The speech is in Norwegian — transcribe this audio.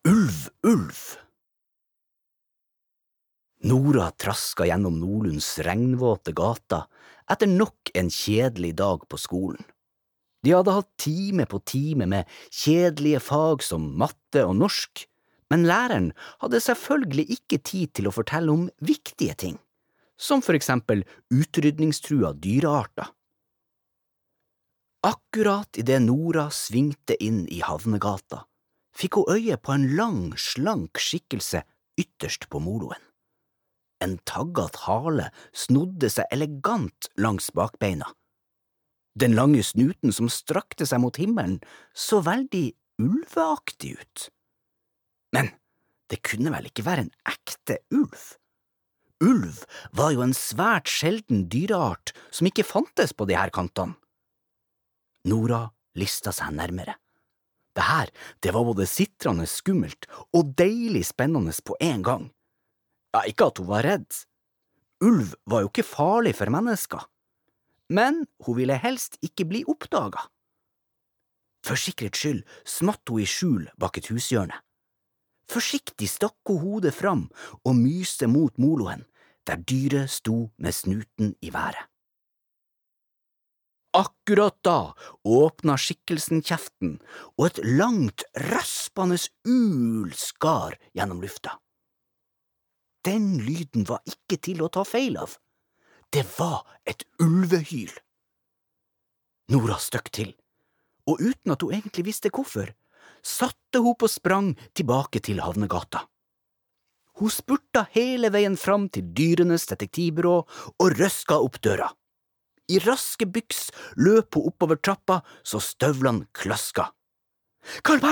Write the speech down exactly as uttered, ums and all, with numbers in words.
Ulv, ulv! Nora traska gjennom Nordlunds regnvåte gata etter nok en kjedelig dag på skolen. De hadde hatt time på time med kjedelige fag som matte og norsk, men læreren hadde selvfølgelig ikke tid til å fortelle om viktige ting, som for eksempel utrydningstrua dyrearter. Akkurat i det Nora svingte inn i Havnegata, fikk hun øye på en lang, slank skikkelse ytterst på moloen. En taggat hale snodde seg elegant langs bakbeina. Den lange snuten som strakte seg mot himmelen så veldig ulveaktig ut. Men det kunne vel ikke være en ekte ulv? Ulv var jo en svært sjelden dyreart som ikke fantes på de her kantene. Nora lista seg nærmere. Det her, det var både sitrende skummelt og deilig spennende på en gang. Ja, ikke at hun var redd. Ulv var jo ikke farlig for mennesker. Men hun ville helst ikke bli oppdaget. For sikkerhets skyld smatt hun i skjul bak et hushjørne. Forsiktig stakk hun hodet fram og myste mot moloen, der dyret sto med snuten i været. Akkurat da åpna skikkelsen kjeften, og et langt, raspende ul skar gjennom lufta. Den lyden var ikke til å ta feil av. Det var et ulvehyl. Nora støkk til, og uten at hun egentlig visste hvorfor, satte hun på sprang tilbake til Havnegata. Hun spurta hele veien fram til dyrenes detektivbyrå og røska opp døra. I raske byks løp hun oppover trappa så støvlene klaska. Karl